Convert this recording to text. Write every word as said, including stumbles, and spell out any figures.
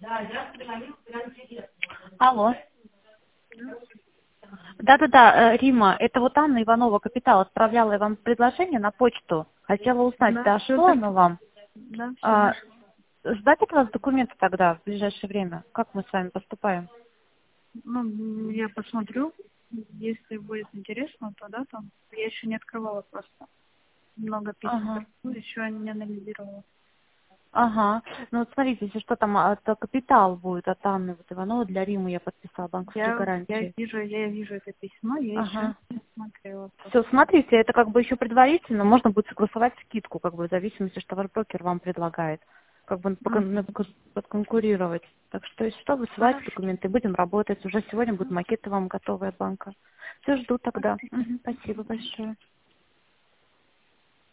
Алло. Да-да-да, э, Рима, это вот Анна Иванова, Капитал, отправляла я вам предложение на почту. Хотела узнать, Да, всё дошло так. оно вам? Да, все А, дошло. ждать от вас документы тогда в ближайшее время? Как мы с вами поступаем? Ну, м, я посмотрю. Если будет интересно, то да, там. Я еще не открывала просто. Много писем, Ага. ну, еще не анализировала. Ага. Ну вот смотрите, если что там от Капитал будет от Анны вот Ивановой для Римы я подписала банковские Я, я гарантии. вижу, я вижу это письмо, я еще Ага. не смотрела Все, просто. смотрите, это как бы еще предварительно, можно будет согласовать скидку, как бы в зависимости, что ваш брокер вам предлагает, как бы М, покон- подконкурировать. Так что, если что, высылайте Хорошо. документы, будем работать. Уже сегодня будут макеты вам готовые от банка. Все, жду тогда. Мгм, спасибо большое.